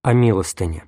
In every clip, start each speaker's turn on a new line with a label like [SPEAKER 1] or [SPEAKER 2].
[SPEAKER 1] О милостыне.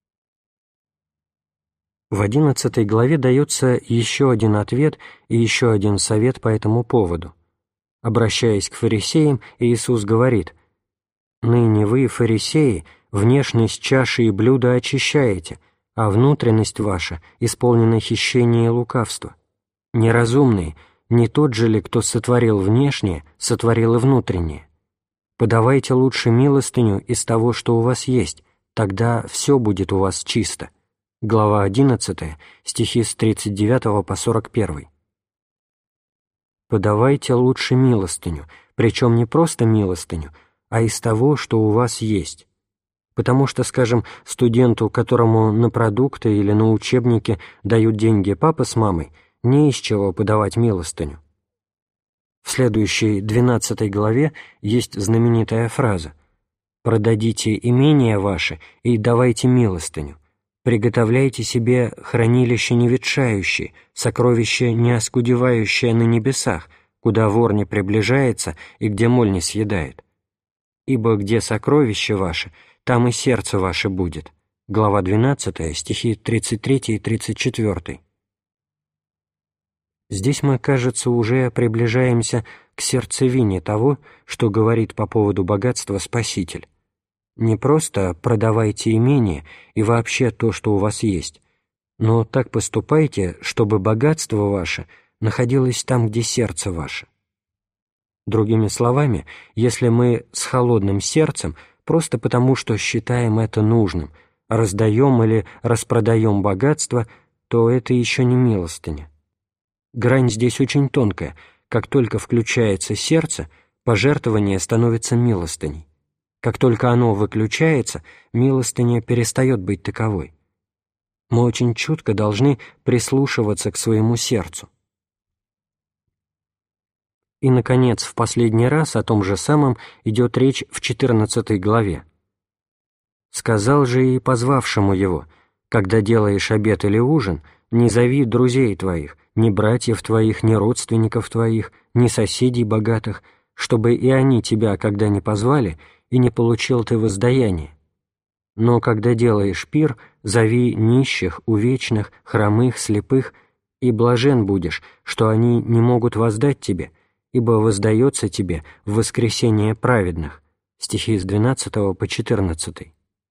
[SPEAKER 1] В 11 главе дается еще один ответ и еще один совет по этому поводу. Обращаясь к фарисеям, Иисус говорит: «Ныне вы, фарисеи, внешность чаши и блюда очищаете, а внутренность ваша исполнена хищения и лукавства. Неразумные, не тот же ли, кто сотворил внешнее, сотворил и внутреннее? Подавайте лучше милостыню из того, что у вас есть, тогда все будет у вас чисто». Глава 11, стихи с 39 по 41. «Подавайте лучше милостыню, причем не просто милостыню, а из того, что у вас есть». Потому что, скажем, студенту, которому на продукты или на учебники дают деньги папа с мамой, не из чего подавать милостыню. В следующей 12 главе есть знаменитая фраза: «Продадите имение ваше и давайте милостыню. Приготовляйте себе хранилище не ветшающее, сокровище не оскудевающее на небесах, куда вор не приближается и где моль не съедает. Ибо где сокровище ваше, там и сердце ваше будет». Глава 12, стихи 33 и 34. Здесь мы, кажется, уже приближаемся к сердцевине того, что говорит по поводу богатства Спаситель. Не просто продавайте имение и вообще то, что у вас есть, но так поступайте, чтобы богатство ваше находилось там, где сердце ваше. Другими словами, если мы с холодным сердцем, просто потому что считаем это нужным, раздаем или распродаем богатство, то это еще не милостыня. Грань здесь очень тонкая. Как только включается сердце, пожертвование становится милостыней. Как только оно выключается, милостыня перестает быть таковой. Мы очень чутко должны прислушиваться к своему сердцу. И, наконец, в последний раз о том же самом идет речь в 14 главе. «Сказал же и позвавшему его: когда делаешь обед или ужин, не зови друзей твоих, ни братьев твоих, ни родственников твоих, ни соседей богатых, чтобы и они тебя, когда не позвали, и не получил ты воздаяние. Но когда делаешь пир, зови нищих, увечных, хромых, слепых, и блажен будешь, что они не могут воздать тебе, ибо воздается тебе в воскресение праведных». Стихи с 12 по 14.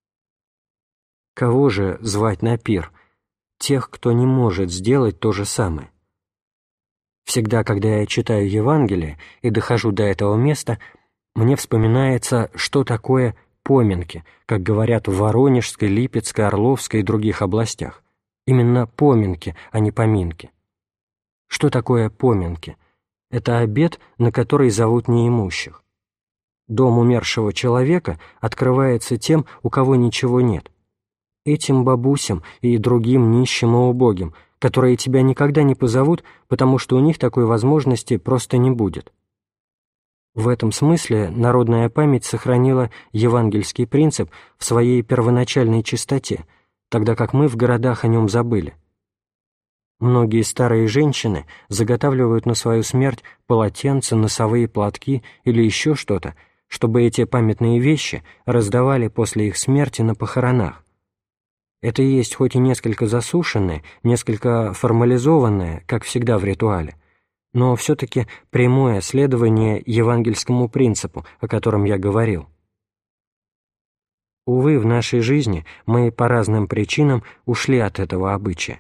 [SPEAKER 1] Кого же звать на пир? Тех, кто не может сделать то же самое. Всегда, когда я читаю Евангелие и дохожу до этого места, мне вспоминается, что такое поминки, как говорят в Воронежской, Липецкой, Орловской и других областях. Именно поминки, а не поминки. Что такое поминки? Это обед, на который зовут неимущих. Дом умершего человека открывается тем, у кого ничего нет. Этим бабусям и другим нищим и убогим, которые тебя никогда не позовут, потому что у них такой возможности просто не будет. В этом смысле народная память сохранила евангельский принцип в своей первоначальной чистоте, тогда как мы в городах о нем забыли. Многие старые женщины заготавливают на свою смерть полотенца, носовые платки или еще что-то, чтобы эти памятные вещи раздавали после их смерти на похоронах. Это и есть хоть и несколько засушенное, несколько формализованное, как всегда в ритуале, но все-таки прямое следование евангельскому принципу, о котором я говорил. Увы, в нашей жизни мы по разным причинам ушли от этого обычая.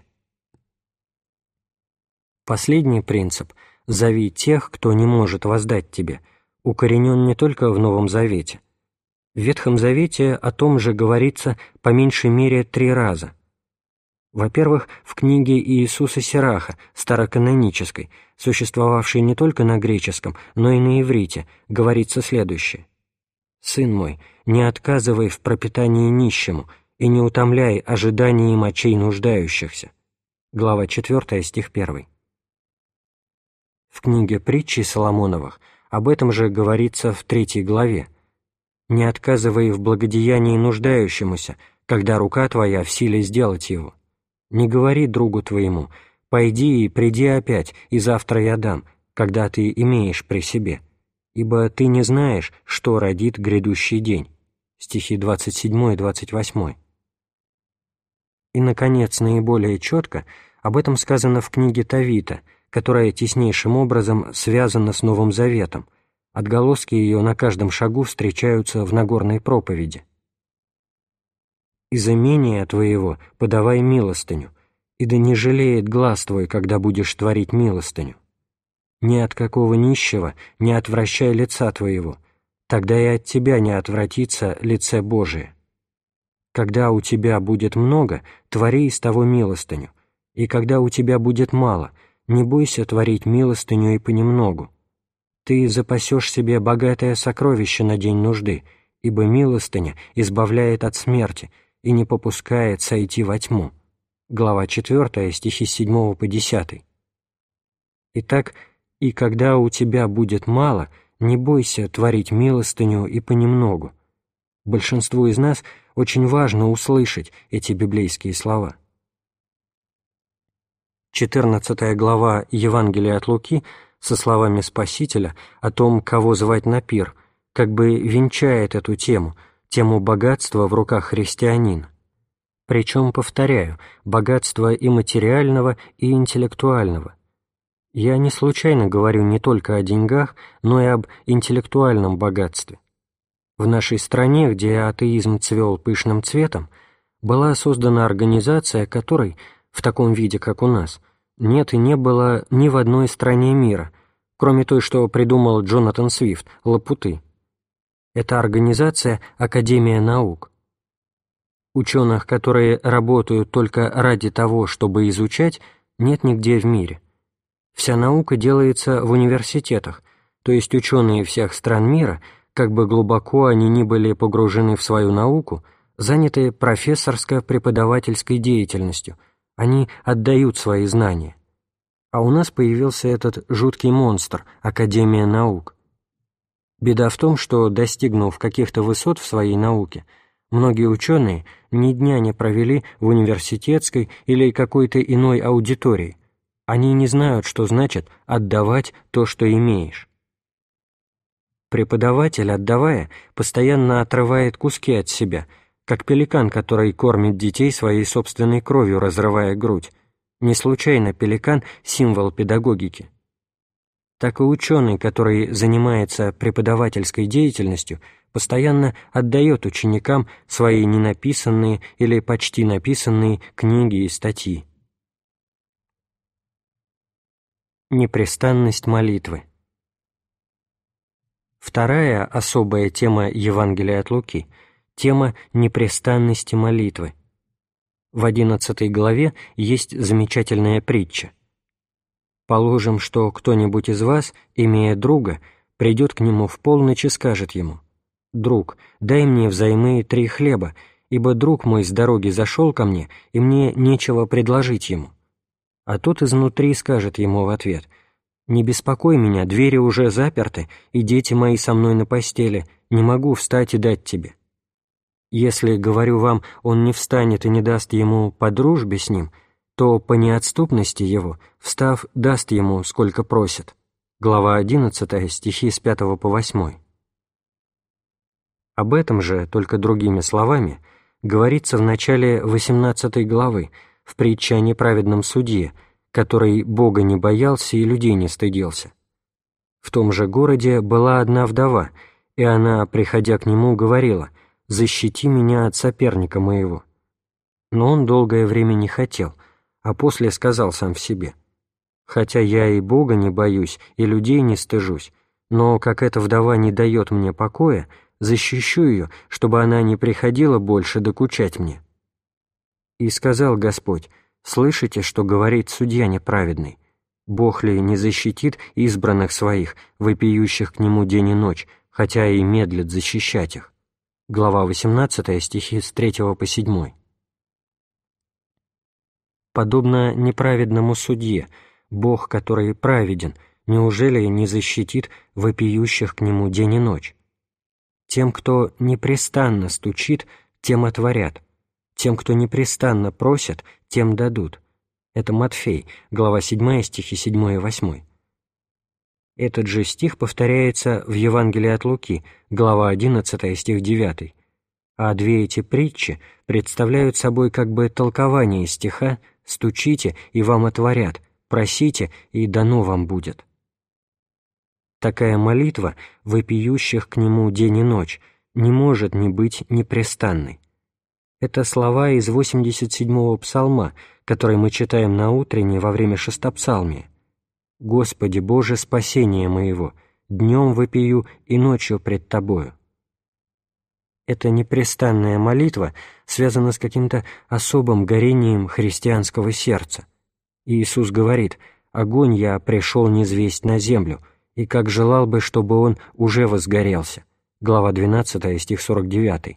[SPEAKER 1] Последний принцип «зови тех, кто не может воздать тебе» укоренен не только в Новом Завете. В Ветхом Завете о том же говорится по меньшей мере 3 раза. Во-первых, в книге Иисуса Сираха, староканонической, существовавшей не только на греческом, но и на иврите, говорится следующее: «Сын мой, не отказывай в пропитании нищему и не утомляй ожиданием очей нуждающихся». Глава 4, стих 1. В книге Притчи Соломоновых об этом же говорится в 3 главе: «Не отказывай в благодеянии нуждающемуся, когда рука твоя в силе сделать его. Не говори другу твоему: пойди и приди опять, и завтра я дам, когда ты имеешь при себе, ибо ты не знаешь, что родит грядущий день. стихи 27 и 28. И, наконец, наиболее четко об этом сказано в книге Товита, которая теснейшим образом связана с Новым Заветом. Отголоски ее на каждом шагу встречаются в Нагорной проповеди. «Из имения твоего подавай милостыню, и да не жалеет глаз твой, когда будешь творить милостыню. Ни от какого нищего не отвращай лица твоего, тогда и от тебя не отвратится лице Божие. Когда у тебя будет много, твори из того милостыню, и когда у тебя будет мало, не бойся творить милостыню и понемногу. Ты запасешь себе богатое сокровище на день нужды, ибо милостыня избавляет от смерти и не попускает сойти во тьму». Глава 4, стихи с 7 по 10. Итак, «И когда у тебя будет мало, не бойся творить милостыню и понемногу». Большинству из нас очень важно услышать эти библейские слова. 14 глава Евангелия от Луки со словами Спасителя о том, кого звать на пир, как бы венчает эту тему богатства в руках христианина. Причем, повторяю, богатства и материального, и интеллектуального. Я не случайно говорю не только о деньгах, но и об интеллектуальном богатстве. В нашей стране, где атеизм цвел пышным цветом, была создана организация, которой, в таком виде, как у нас, нет и не было ни в одной стране мира, кроме той, что придумал Джонатан Свифт, Лапуты. Это организация «Академия наук». Ученых, которые работают только ради того, чтобы изучать, нет нигде в мире. Вся наука делается в университетах, то есть ученые всех стран мира, как бы глубоко они ни были погружены в свою науку, заняты профессорско-преподавательской деятельностью, они отдают свои знания. А у нас появился этот жуткий монстр – Академия наук. Беда в том, что, достигнув каких-то высот в своей науке, многие ученые ни дня не провели в университетской или какой-то иной аудитории. Они не знают, что значит «отдавать то, что имеешь». Преподаватель, отдавая, постоянно отрывает куски от себя, как пеликан, который кормит детей своей собственной кровью, разрывая грудь. Не случайно пеликан – символ педагогики. Так и ученый, который занимается преподавательской деятельностью, постоянно отдает ученикам свои ненаписанные или почти написанные книги и статьи. Непрестанность молитвы. Вторая особая тема Евангелия от Луки – тема непрестанности молитвы. В 11 главе есть замечательная притча. «Положим, что кто-нибудь из вас, имея друга, придет к нему в полночь и скажет ему: „Друг, дай мне взаймы 3 хлеба, ибо друг мой с дороги зашел ко мне, и мне нечего предложить ему“. А тот изнутри скажет ему в ответ: „Не беспокой меня, двери уже заперты, и дети мои со мной на постели, не могу встать и дать тебе“. Если, говорю вам, он не встанет и не даст ему по дружбе с ним, то по неотступности его, встав, даст ему, сколько просит». Глава 11, стихи с 5 по 8. Об этом же, только другими словами, говорится в начале 18 главы, в притче о неправедном судье, который Бога не боялся и людей не стыдился. В том же городе была одна вдова, и она, приходя к нему, говорила: «Защити меня от соперника моего». Но он долгое время не хотел, а после сказал сам в себе: «Хотя я и Бога не боюсь, и людей не стыжусь, но как эта вдова не дает мне покоя, защищу ее, чтобы она не приходила больше докучать мне». И сказал Господь: «Слышите, что говорит судья неправедный? Бог ли не защитит избранных своих, вопиющих к Нему день и ночь, хотя и медлит защищать их?» Глава 18, стихи с 3 по 7. Подобно неправедному судье, Бог, который праведен, неужели не защитит вопиющих к Нему день и ночь? Тем, кто непрестанно стучит, тем отворят. Тем, кто непрестанно просит, тем дадут. Это Матфей, глава 7, стихи 7 и 8. Этот же стих повторяется в Евангелии от Луки, глава 11, стих 9. а две эти притчи представляют собой как бы толкование стиха «Стучите, и вам отворят, просите, и дано вам будет». Такая молитва, вопиющих к Нему день и ночь, не может не быть непрестанной. Это слова из 87-го псалма, который мы читаем на утренне во время шестопсалмия. «Господи Боже, спасение моего, днем вопию и ночью пред Тобою». Эта непрестанная молитва связана с каким-то особым горением христианского сердца. И Иисус говорит: «Огонь я пришел низвесть на землю, и как желал бы, чтобы он уже возгорелся». Глава 12, стих 49.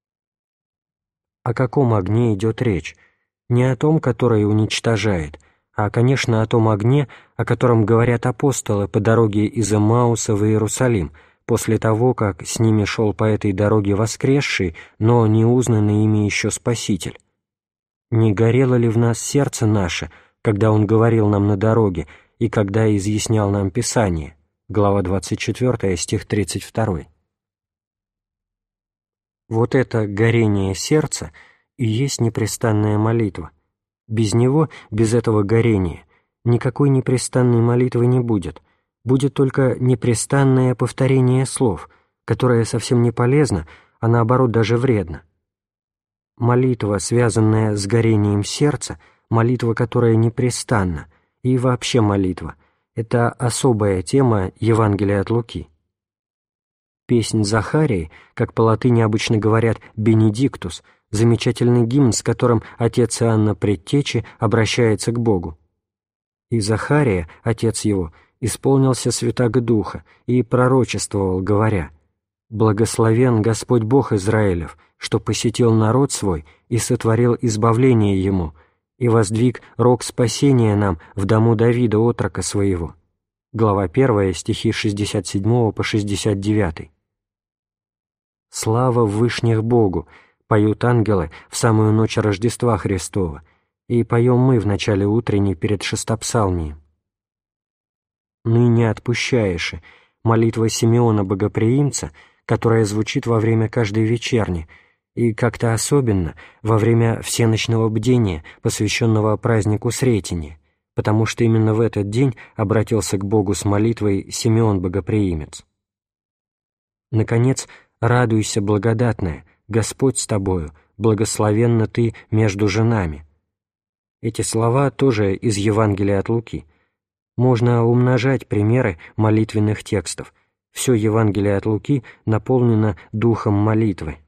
[SPEAKER 1] О каком огне идет речь? Не о том, который уничтожает, а, конечно, о том огне, о котором говорят апостолы по дороге из Эммауса в Иерусалим, после того, как с ними шел по этой дороге воскресший, но не узнанный ими еще Спаситель. «Не горело ли в нас сердце наше, когда Он говорил нам на дороге и когда изъяснял нам Писание?» Глава 24, стих 32. Вот это горение сердца и есть непрестанная молитва. Без него, без этого горения, никакой непрестанной молитвы не будет. Будет только непрестанное повторение слов, которое совсем не полезно, а наоборот даже вредно. Молитва, связанная с горением сердца, молитва, которая непрестанна, и вообще молитва — это особая тема Евангелия от Луки. Песнь Захарии, как по латыни обычно говорят «Бенедиктус», замечательный гимн, с которым отец Иоанна Предтечи обращается к Богу. И Захария, отец его, исполнился Святаго Духа и пророчествовал, говоря: «Благословен Господь Бог Израилев, что посетил народ свой и сотворил избавление ему, и воздвиг рог спасения нам в дому Давида, отрока своего». Глава 1, стихи 67 по 69. «Слава в вышних Богу!» поют ангелы в самую ночь Рождества Христова, и поем мы в начале утренней перед шестопсалмием. «Ныне отпущаешь» — молитва Симеона Богоприимца, которая звучит во время каждой вечерни, и как-то особенно во время всеночного бдения, посвященного празднику Сретения, потому что именно в этот день обратился к Богу с молитвой Симеон Богоприимец. Наконец, «Радуйся, благодатная, Господь с тобою, благословенна ты между женами». Эти слова тоже из Евангелия от Луки. Можно умножать примеры молитвенных текстов. Все Евангелие от Луки наполнено духом молитвы.